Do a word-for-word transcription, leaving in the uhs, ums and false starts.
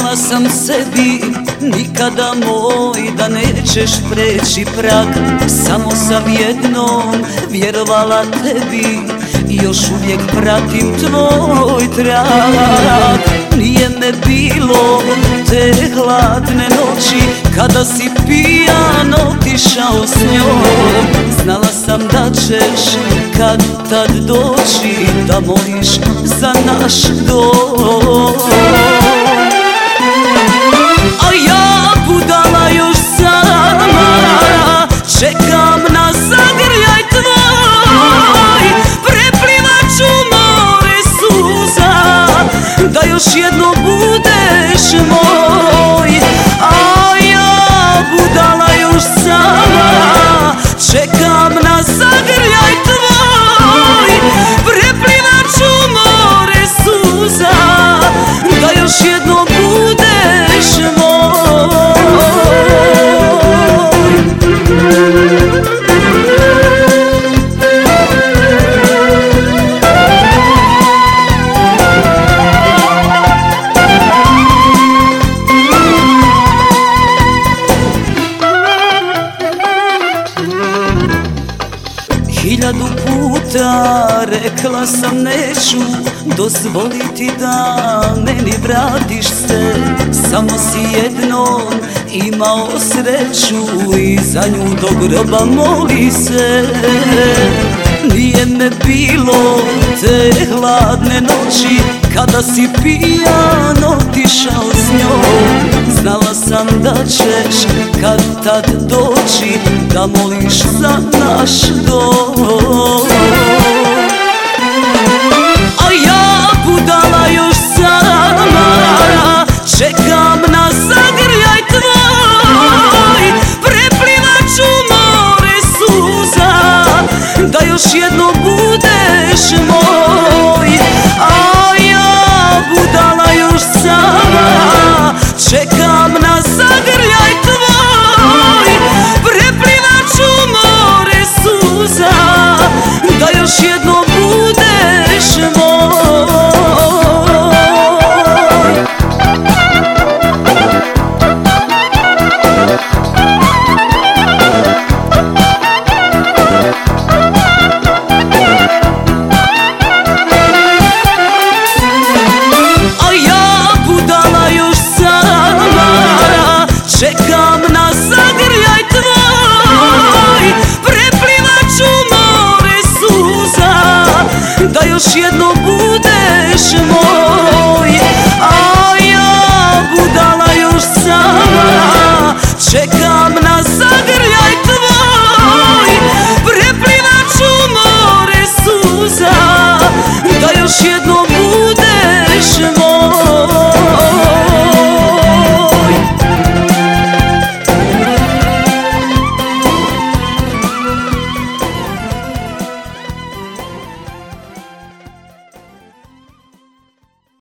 Rekla sam sebi nikada moj da nećeš preći prag. Samo sam jednom vjerovala tebi i još uvijek pratim tvoj trag. Nije me bilo te hladne noći kada si pijan otišao s njom. Znala sam da ćeš kad tad doći da moliš za naš dom. A ja budala još sama čekam na zagrljaj tvoj. Preplivat ću more suza da još jednom budeš moj. A ja budala još sama čekam na zagrljaj tvoj. Preplivat ću more suza da još jednom budeš moj. Hiljadu puta rekla sam neću dozvoliti da meni vratiš se. Samo si jednom imao sreću i za nju do groba moli se. Nije me bilo te hladne noći kada si pijan otišao s njom. Znala sam da ćeš kad tad doći da moliš za naš dom. A ja budala još sama čekam na zagrljaj tvoj. Preplivat ću more suza da još jednom budeš moj. A ja budala još sama čekam na zagrljaj tvoj. Preplivat ću more suza da još jednom budeš moj. A ja budala još sama čekam na zagrljaj tvoj. Preplivat ću more suza da još jednom